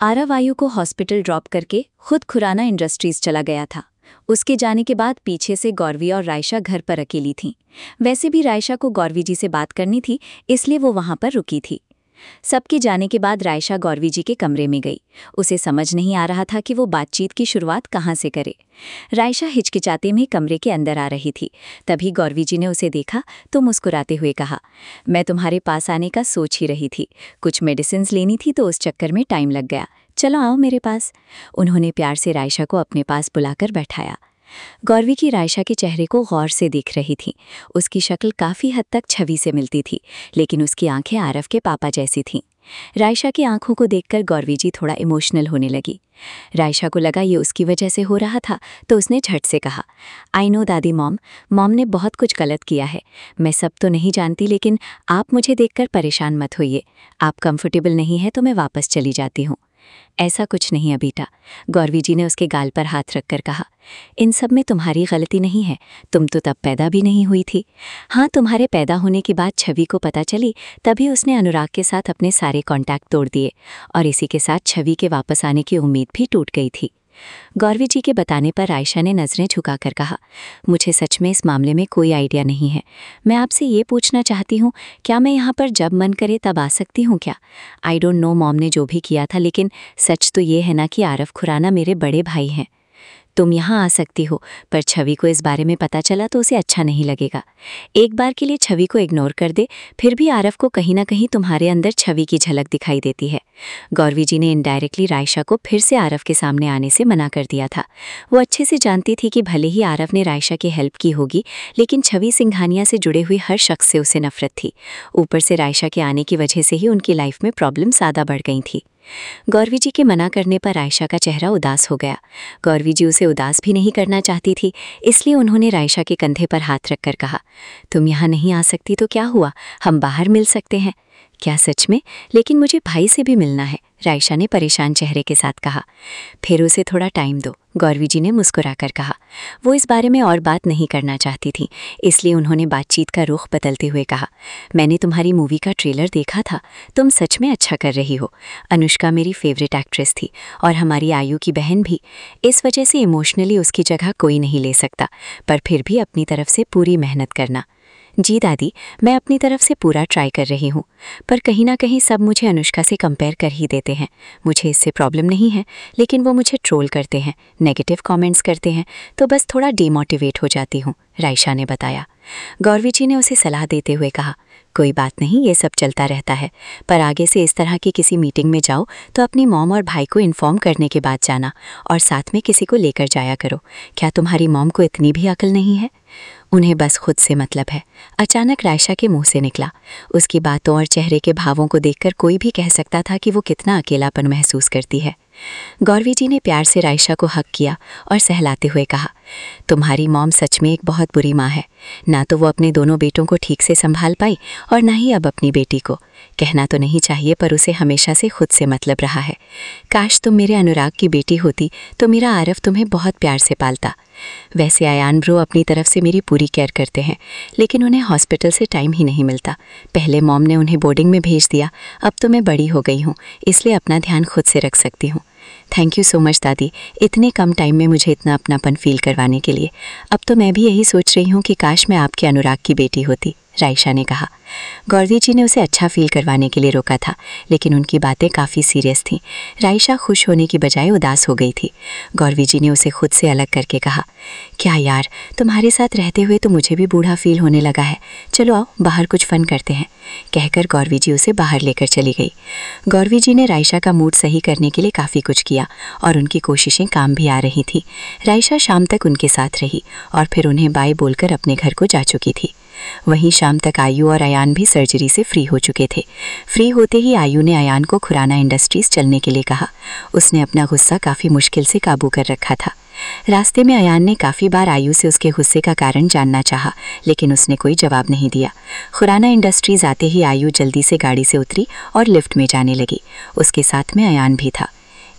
आरव आयु को hospital drop करके खुद खुराना इंडस्ट्रीज चला गया था। उसके जाने के बाद पीछे से गौरवी और रायशा घर पर अकेली थीं। वैसे भी रायशा को गौरवी जी से बात करनी थी, इसलिए वो वहां पर रुकी थी। सबके जाने के बाद रायशा गौरवी जी के कमरे में गई। उसे समझ नहीं आ रहा था कि वो बातचीत की शुरुआत कहाँ से करे। रायशा हिचकिचाते में कमरे के अंदर आ रही थी। तभी गौरवी जी ने उसे देखा तो मुस्कुराते हुए कहा, मैं तुम्हारे पास आने का सोच ही रही थी। कुछ मेडिसिन लेनी थी तो उस चक्कर में टाइम लग गया। चलो आओ मेरे पास। उन्होंने प्यार से रायशा को अपने पास बुलाकर बैठाया। गौरवी की रायशा के चेहरे को गौर से देख रही थी। उसकी शक्ल काफ़ी हद तक छवि से मिलती थी, लेकिन उसकी आंखें आरव के पापा जैसी थीं। रायशा की आंखों को देखकर गौरवी जी थोड़ा इमोशनल होने लगी। रायशा को लगा ये उसकी वजह से हो रहा था, तो उसने झट से कहा, आई नो दादी मॉम ने बहुत कुछ गलत किया है। मैं सब तो नहीं जानती, लेकिन आप मुझे देखकर परेशान मत होइए। आप कंफर्टेबल नहीं है तो मैं वापस चली जाती हूँ। ऐसा कुछ नहीं है बेटा, गौरवी जी ने उसके गाल पर हाथ रखकर कहा। इन सब में तुम्हारी गलती नहीं है, तुम तो तब पैदा भी नहीं हुई थी। हाँ, तुम्हारे पैदा होने के बाद छवि को पता चली, तभी उसने अनुराग के साथ अपने सारे कॉन्टैक्ट तोड़ दिए और इसी के साथ छवि के वापस आने की उम्मीद भी टूट गई थी। गौरवी जी के बताने पर रायशा ने नज़रें झुकाकर कहा, मुझे सच में इस मामले में कोई आइडिया नहीं है। मैं आपसे ये पूछना चाहती हूँ, क्या मैं यहाँ पर जब मन करे तब आ सकती हूँ क्या? आई डोंट नो मॉम ने जो भी किया था, लेकिन सच तो ये है ना कि आरव खुराना मेरे बड़े भाई हैं। तुम यहाँ आ सकती हो, पर छवि को इस बारे में पता चला तो उसे अच्छा नहीं लगेगा। एक बार के लिए छवि को इग्नोर कर दे, फिर भी आरव को कहीं ना कहीं तुम्हारे अंदर छवि की झलक दिखाई देती है। गौरवी जी ने इनडायरेक्टली रायशा को फिर से आरव के सामने आने से मना कर दिया था। वो अच्छे से जानती थी कि भले ही आरव ने रायशा की हेल्प की होगी, लेकिन छवि सिंघानिया से जुड़े हुए हर शख्स से उसे नफरत थी। ऊपर से रायशा के आने की वजह से ही उनकी लाइफ में प्रॉब्लम ज़्यादा बढ़ गई थी। गौरवी जी के मना करने पर रायशा का चेहरा उदास हो गया। गौरवी जी उसे उदास भी नहीं करना चाहती थी, इसलिए उन्होंने रायशा के कंधे पर हाथ रखकर कहा, तुम यहाँ नहीं आ सकती तो क्या हुआ, हम बाहर मिल सकते हैं। क्या सच में? लेकिन मुझे भाई से भी मिलना है, रायशा ने परेशान चेहरे के साथ कहा। फिर उसे थोड़ा टाइम दो, गौरवी जी ने मुस्कुराकर कहा। वो इस बारे में और बात नहीं करना चाहती थी, इसलिए उन्होंने बातचीत का रुख बदलते हुए कहा, मैंने तुम्हारी मूवी का ट्रेलर देखा था, तुम सच में अच्छा कर रही हो। अनुष्का मेरी फेवरेट एक्ट्रेस थी और हमारी आयु की बहन भी। इस वजह से इमोशनली उसकी जगह कोई नहीं ले सकता, पर फिर भी अपनी तरफ से पूरी मेहनत करना। जी दादी, मैं अपनी तरफ से पूरा ट्राई कर रही हूँ, पर कहीं ना कहीं सब मुझे अनुष्का से कंपेयर कर ही देते हैं। मुझे इससे प्रॉब्लम नहीं है, लेकिन वो मुझे ट्रोल करते हैं, नेगेटिव कमेंट्स करते हैं, तो बस थोड़ा डिमोटिवेट हो जाती हूँ, रायशा ने बताया। गौरवी जी ने उसे सलाह देते हुए कहा, कोई बात नहीं, ये सब चलता रहता है, पर आगे से इस तरह की किसी मीटिंग में जाओ तो अपनी मॉम और भाई को इन्फॉर्म करने के बाद जाना और साथ में किसी को लेकर जाया करो। क्या तुम्हारी मॉम को इतनी भी अकल नहीं है? उन्हें बस खुद से मतलब है, अचानक रायशा के मुंह से निकला। उसकी बातों और चेहरे के भावों को देखकर कोई भी कह सकता था कि वो कितना अकेलापन महसूस करती है। गौरवी जी ने प्यार से रायशा को हक किया और सहलाते हुए कहा, तुम्हारी मॉम सच में एक बहुत बुरी माँ है। ना तो वो अपने दोनों बेटों को ठीक से संभाल पाई और ना ही अब अपनी बेटी को। कहना तो नहीं चाहिए, पर उसे हमेशा से खुद से मतलब रहा है। काश तुम मेरे अनुराग की बेटी होती तो मेरा आरव तुम्हें बहुत प्यार से पालता। वैसे अयान ब्रो अपनी तरफ से मेरी पूरी केयर करते हैं, लेकिन उन्हें हॉस्पिटल से टाइम ही नहीं मिलता। पहले मॉम ने उन्हें बोर्डिंग में भेज दिया, अब तो मैं बड़ी हो गई हूँ, इसलिए अपना ध्यान खुद से रख सकती हूँ। थैंक यू सो मच दादी, इतने कम टाइम में मुझे इतना अपनापन फील करवाने के लिए। अब तो मैं भी यही सोच रही हूँ कि काश मैं आपके अनुराग की बेटी होती, रायशा ने कहा। गौरवी जी ने उसे अच्छा फील करवाने के लिए रोका था, लेकिन उनकी बातें काफ़ी सीरियस थीं। रायशा खुश होने की बजाय उदास हो गई थी। गौरवी जी ने उसे खुद से अलग करके कहा, क्या यार, तुम्हारे साथ रहते हुए तो मुझे भी बूढ़ा फील होने लगा है। चलो आओ बाहर कुछ फन करते हैं, कहकर गौरवी जी उसे बाहर लेकर चली गई। गौरवी जी ने रायशा का मूड सही करने के लिए काफ़ी कुछ किया और उनकी कोशिशें काम भी आ रही थी। रायशा शाम तक उनके साथ रही और फिर उन्हें बाय बोलकर अपने घर को जा चुकी थी। वहीं शाम तक आयु और अयान भी सर्जरी से फ्री हो चुके थे। फ्री होते ही आयु ने अयान को खुराना इंडस्ट्रीज चलने के लिए कहा। उसने अपना गुस्सा काफ़ी मुश्किल से काबू कर रखा था। रास्ते में अयान ने काफ़ी बार आयु से उसके गुस्से का कारण जानना चाहा, लेकिन उसने कोई जवाब नहीं दिया। खुराना इंडस्ट्रीज आते ही आयु जल्दी से गाड़ी से उतरी और लिफ्ट में जाने लगी। उसके साथ में अयान भी था।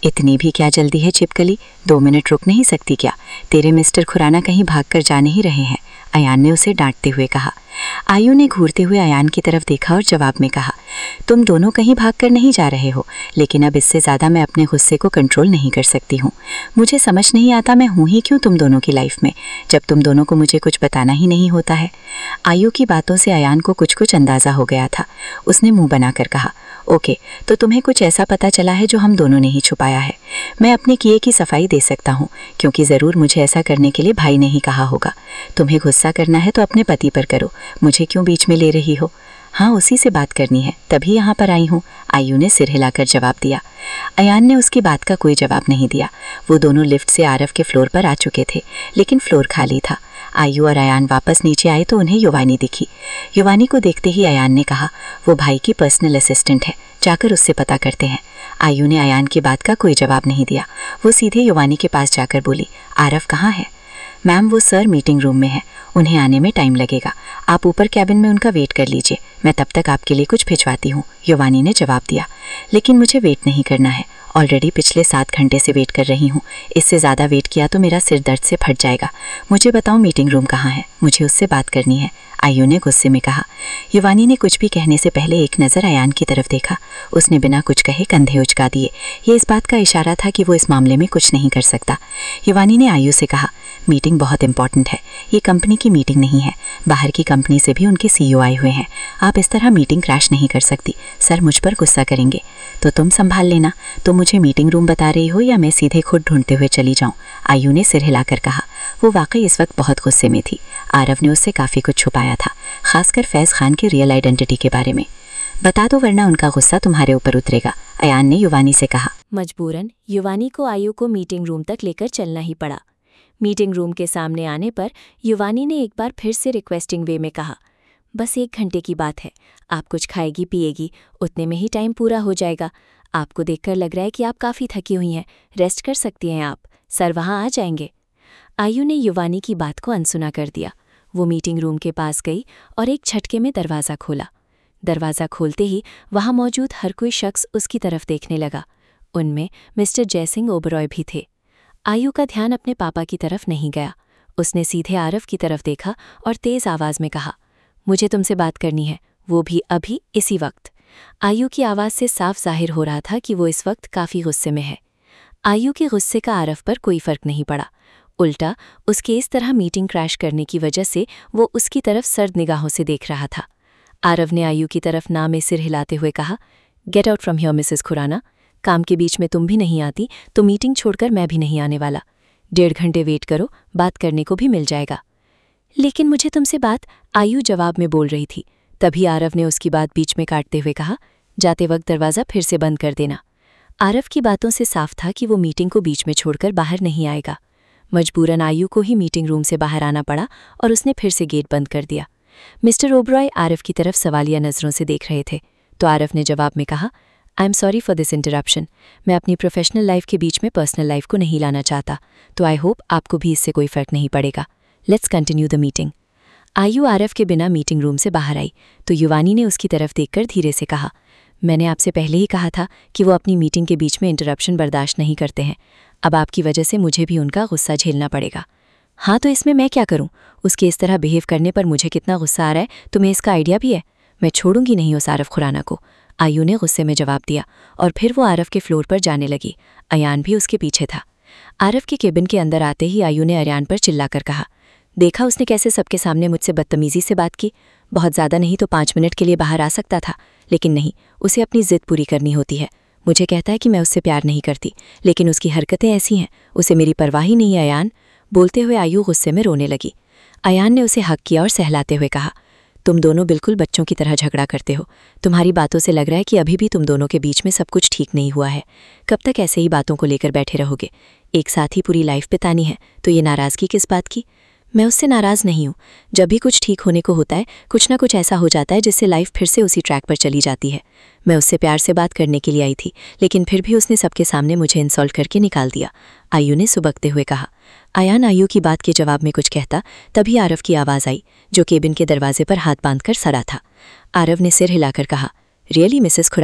इतनी भी क्या जल्दी है छिपकली, 2 मिनट रुक नहीं सकती क्या? तेरे मिस्टर खुराना कहीं भागकर जा नहीं रहे हैं? अयान ने उसे डांटते हुए कहा। आयु ने घूरते हुए अयान की तरफ देखा और जवाब में कहा, तुम दोनों कहीं भागकर नहीं जा रहे हो, लेकिन अब इससे ज़्यादा मैं अपने गुस्से को कंट्रोल नहीं कर सकती हूँ। मुझे समझ नहीं आता मैं हूँ ही क्यों तुम दोनों की लाइफ में, जब तुम दोनों को मुझे कुछ बताना ही नहीं होता है। आयु की बातों से अयान को कुछ कुछ अंदाज़ा हो गया था। उसने मुँह बनाकर कहा, ओके, तो तुम्हें कुछ ऐसा पता चला है जो हम दोनों ने ही छुपाया है। मैं अपने किए की सफाई दे सकता हूँ, क्योंकि ज़रूर मुझे ऐसा करने के लिए भाई ने ही कहा होगा। तुम्हें गुस्सा करना है तो अपने पति पर करो, मुझे क्यों बीच में ले रही हो? हाँ, उसी से बात करनी है, तभी यहाँ पर आई हूँ, आयु ने सिर हिलाकर जवाब दिया। अयान ने उसकी बात का कोई जवाब नहीं दिया। वो दोनों लिफ्ट से आरव के फ्लोर पर आ चुके थे, लेकिन फ्लोर खाली था। आयु और अयान वापस नीचे आए तो उन्हें युवानी दिखी। युवानी को देखते ही अयान ने कहा, वो भाई की पर्सनल असिस्टेंट है, जाकर उससे पता करते हैं। आयु ने अयान की बात का कोई जवाब नहीं दिया। वो सीधे युवानी के पास जाकर बोली, आरव कहाँ है? मैम, वो सर मीटिंग रूम में है, उन्हें आने में टाइम लगेगा, आप ऊपर कैबिन में उनका वेट कर लीजिए, मैं तब तक आपके लिए कुछ भिजवाती हूँ, युवानी ने जवाब दिया। लेकिन मुझे वेट नहीं करना है, ऑलरेडी पिछले 7 घंटे से वेट कर रही हूँ, इससे ज़्यादा वेट किया तो मेरा सिर दर्द से फट जाएगा। मुझे बताओ मीटिंग रूम कहाँ है, मुझे उससे बात करनी है, आयु ने गुस्से में कहा। युवानी ने कुछ भी कहने से पहले एक नज़र अयान की तरफ देखा। उसने बिना कुछ कहे कंधे उचका दिए। ये इस बात का इशारा था कि वो इस मामले में कुछ नहीं कर सकता। युवानी ने आयु से कहा, मीटिंग बहुत इंपॉर्टेंट है, ये कंपनी की मीटिंग नहीं है, बाहर की कंपनी से भी उनके सीईओ आए हुए हैं, आप इस तरह मीटिंग क्रैश नहीं कर सकती, सर मुझ पर गुस्सा करेंगे। तो तुम संभाल लेना, तुम मुझे मीटिंग रूम बता रही हो या मैं सीधे खुद ढूंढते हुए चली जाऊं? आयु ने सिर हिलाकर कहा। वो वाकई इस वक्त बहुत गुस्से में थी। आरव ने उससे काफ़ी कुछ छुपाया था, खासकर फैज़ खान की रियल आइडेंटिटी के बारे में। बता दो वरना उनका गुस्सा तुम्हारे ऊपर उतरेगा, अयान ने युवानी से कहा। मजबूरन युवानी को आयु को मीटिंग रूम तक लेकर चलना ही पड़ा। मीटिंग रूम के सामने आने पर युवानी ने एक बार फिर से रिक्वेस्टिंग वे में कहा, बस 1 घंटे की बात है, आप कुछ खाएगी पिएगी, उतने में ही टाइम पूरा हो जाएगा। आपको देखकर लग रहा है कि आप काफ़ी थकी हुई हैं, रेस्ट कर सकती हैं आप, सर वहाँ आ जाएंगे। आयु ने युवानी की बात को अनसुना कर दिया। वो मीटिंग रूम के पास गई और एक झटके में दरवाज़ा खोला। दरवाज़ा खोलते ही वहाँ मौजूद हर कोई शख्स उसकी तरफ देखने लगा। उनमें मिस्टर जयसिंह ओबरॉय भी थे। आयु का ध्यान अपने पापा की तरफ नहीं गया। उसने सीधे आरव की तरफ देखा और तेज़ आवाज़ में कहा, मुझे तुमसे बात करनी है, वो भी अभी इसी वक्त। आयु की आवाज़ से साफ जाहिर हो रहा था कि वो इस वक्त काफ़ी गुस्से में है। आयु के गुस्से का आरव पर कोई फ़र्क नहीं पड़ा। उल्टा उसके इस तरह मीटिंग क्रैश करने की वजह से वो उसकी तरफ सर्द निगाहों से देख रहा था। आरव ने आयु की तरफ ना में सिर हिलाते हुए कहा, get out from here Mrs Khurana, काम के बीच में तुम भी नहीं आती तो मीटिंग छोड़कर मैं भी नहीं आने वाला। 1.5 घंटे वेट करो, बात करने को भी मिल जाएगा। लेकिन मुझे तुमसे बात, आयु जवाब में बोल रही थी। तभी आरव ने उसकी बात बीच में काटते हुए कहा, जाते वक्त दरवाज़ा फिर से बंद कर देना। आरव की बातों से साफ था कि वो मीटिंग को बीच में छोड़कर बाहर नहीं आएगा। मजबूरन आयु को ही मीटिंग रूम से बाहर आना पड़ा और उसने फिर से गेट बंद कर दिया। मिस्टर ओबरॉय आरव की तरफ सवालिया नज़रों से देख रहे थे, तो आरव ने जवाब में कहा, I am sorry for this interruption, मैं अपनी प्रोफेशनल लाइफ के बीच में पर्सनल लाइफ को नहीं लाना चाहता, तो आई होप आपको भी इससे कोई फ़र्क नहीं पड़ेगा। Let's continue the meeting. Ayu Aarav के बिना मीटिंग रूम से बाहर आई तो युवानी ने उसकी तरफ देखकर धीरे से कहा, मैंने आपसे पहले ही कहा था कि वो अपनी मीटिंग के बीच में इंटरप्शन बर्दाश्त नहीं करते हैं। अब आपकी वजह से मुझे भी उनका गुस्सा झेलना पड़ेगा। हाँ, तो इसमें मैं क्या करूं? उसके इस तरह बिहेव करने पर मुझे कितना गुस्सा आ रहा है तुम्हें इसका आइडिया भी है। मैं छोड़ूंगी नहीं उस आरव खुराना को, आयु ने गुस्से में जवाब दिया और फिर वो आरव के फ्लोर पर जाने लगी। अयान भी उसके पीछे था। आरव के केबिन के अंदर आते ही आयु ने अयान पर चिल्लाकर कहा, देखा उसने कैसे सबके सामने मुझसे बदतमीजी से बात की। बहुत ज़्यादा नहीं तो 5 मिनट के लिए बाहर आ सकता था, लेकिन नहीं, उसे अपनी ज़िद पूरी करनी होती है। मुझे कहता है कि मैं उससे प्यार नहीं करती, लेकिन उसकी हरकतें ऐसी हैं, उसे मेरी परवाह ही नहीं है अयान। बोलते हुए आयु गुस्से में रोने लगी। अयान ने उसे हक किया और सहलाते हुए कहा, तुम दोनों बिल्कुल बच्चों की तरह झगड़ा करते हो। तुम्हारी बातों से लग रहा है कि अभी भी तुम दोनों के बीच में सब कुछ ठीक नहीं हुआ है। कब तक ऐसे ही बातों को लेकर बैठे रहोगे? एक साथ ही पूरी लाइफ बितानी है, तो ये नाराज़गी किस बात की? मैं उससे नाराज़ नहीं हूँ। जब भी कुछ ठीक होने को होता है, कुछ ना कुछ ऐसा हो जाता है जिससे लाइफ फिर से उसी ट्रैक पर चली जाती है। मैं उससे प्यार से बात करने के लिए आई थी, लेकिन फिर भी उसने सबके सामने मुझे इंसल्ट करके निकाल दिया, आयु ने सुबकते हुए कहा। अयान आयु की बात के जवाब में कुछ कहता, तभी आरव की आवाज़ आई, जो केबिन के दरवाजे पर हाथ बांधकर सड़ा था। आरव ने सिर हिलाकर कहा, रियली मिसेस खुराना,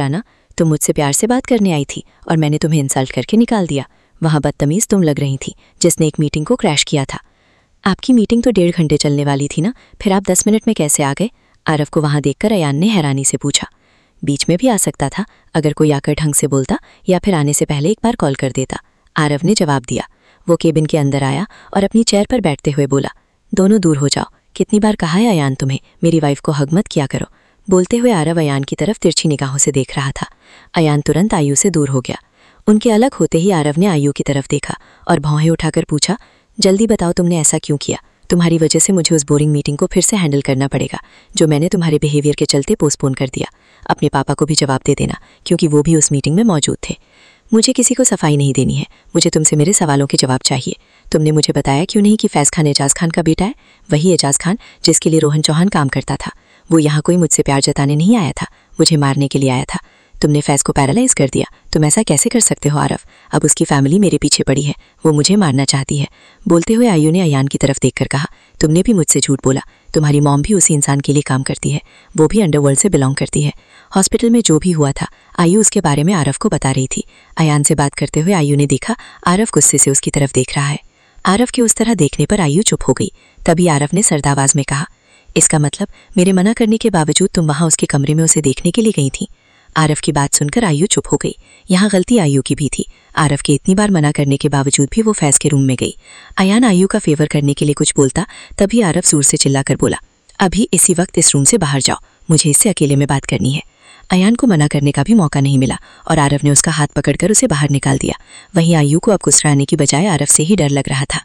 तुम मुझसे प्यार से बात करने आई थी और मैंने तुम्हें इंसल्ट करके निकाल दिया। वहाँ बदतमीज़ तुम लग रही थी जिसने एक मीटिंग को क्रैश किया था। आपकी मीटिंग तो 1.5 घंटे चलने वाली थी ना, फिर आप 10 मिनट में कैसे आ गए? आरव को वहाँ देखकर अयान ने हैरानी से पूछा। बीच में भी आ सकता था, अगर कोई आकर ढंग से बोलता या फिर आने से पहले एक बार कॉल कर देता, आरव ने जवाब दिया। वो केबिन के अंदर आया और अपनी चेयर पर बैठते हुए बोला, दोनों दूर हो जाओ। कितनी बार कहा है अयान तुम्हें मेरी वाइफ को हग मत किया करो। बोलते हुए आरव अयान की तरफ तिरछी निगाहों से देख रहा था। अयान तुरंत आयु से दूर हो गया। उनके अलग होते ही आरव ने आयु की तरफ देखा और भौहें उठाकर पूछा, जल्दी बताओ तुमने ऐसा क्यों किया? तुम्हारी वजह से मुझे उस बोरिंग मीटिंग को फिर से हैंडल करना पड़ेगा जो मैंने तुम्हारे बिहेवियर के चलते पोस्टपोन कर दिया। अपने पापा को भी जवाब दे देना क्योंकि वो भी उस मीटिंग में मौजूद थे। मुझे किसी को सफाई नहीं देनी है, मुझे तुमसे मेरे सवालों के जवाब चाहिए। तुमने मुझे बताया क्यों नहीं कि फैज़ खान एजाज खान का बेटा है? वही एजाज खान जिसके लिए रोहन चौहान काम करता था। वो यहाँ कोई मुझसे प्यार जताने नहीं आया था, मुझे मारने के लिए आया था। तुमने फैज़ को पैरालाइज कर दिया। तुम ऐसा कैसे कर सकते हो आरव? अब उसकी फैमिली मेरे पीछे पड़ी है, वो मुझे मारना चाहती है। बोलते हुए आयु ने अयान की तरफ देखकर कहा, तुमने भी मुझसे झूठ बोला। तुम्हारी मॉम भी उसी इंसान के लिए काम करती है, वो भी अंडरवर्ल्ड से बिलोंग करती है। हॉस्पिटल में जो भी हुआ था आयु उसके बारे में आरव को बता रही थी। अयान से बात करते हुए आयु ने देखा आरव गुस्से से उसकी तरफ देख रहा है। आरव के उस तरह देखने पर आयु चुप हो गई। तभी आरव ने सर्द आवाज में कहा, इसका मतलब मेरे मना करने के बावजूद तुम वहाँ उसके कमरे में उसे देखने के लिए गई थी? आरव की बात सुनकर आयु चुप हो गई। यहाँ गलती आयु की भी थी। आरव के इतनी बार मना करने के बावजूद भी वो फैज़ के रूम में गई। अयान आयु का फेवर करने के लिए कुछ बोलता, तभी आरव जोर से चिल्लाकर बोला, अभी इसी वक्त इस रूम से बाहर जाओ, मुझे इससे अकेले में बात करनी है। अयान को मना करने का भी मौका नहीं मिला और आरव ने उसका हाथ पकड़कर उसे बाहर निकाल दिया। वहीं आयु को अब गुस्साने की बजाय आरव से ही डर लग रहा था।